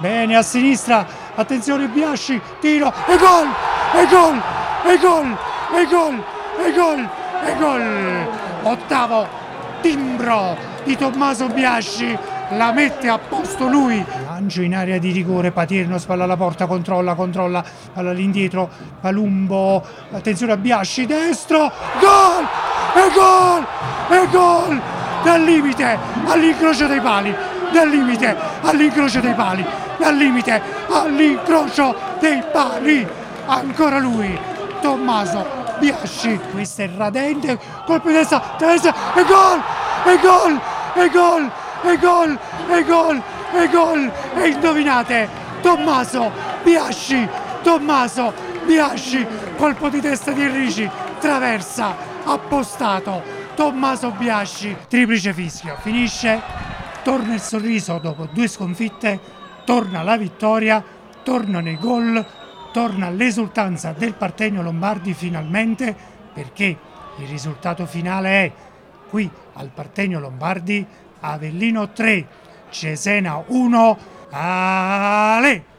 bene a sinistra, attenzione Biasci, tiro e gol, e gol, e gol, e gol, e gol, e gol. Ottavo timbro di Tommaso Biasci, la mette a posto lui. Lancio in area di rigore, Paterno spalla alla porta, controlla, palla all'indietro, Palumbo, attenzione a Biasci, destro, gol, e gol, e gol, dal limite all'incrocio dei pali, dal limite all'incrocio dei pali, dal limite all'incrocio dei pali, ancora lui, Tommaso Biasci. Questo è radente, colpo di testa, e gol, e gol, e gol, e gol, e gol, e gol, e indovinate, Tommaso Biasci, Tommaso Biasci, colpo di testa di Ricci, traversa, appostato, Tommaso Biasci, triplice fischio, finisce, torna il sorriso dopo 2 sconfitte, torna la vittoria, tornano i gol, torna l'esultanza del Partenio Lombardi finalmente, perché il risultato finale è qui al Partenio Lombardi: Avellino 3, Cesena 1, Ale!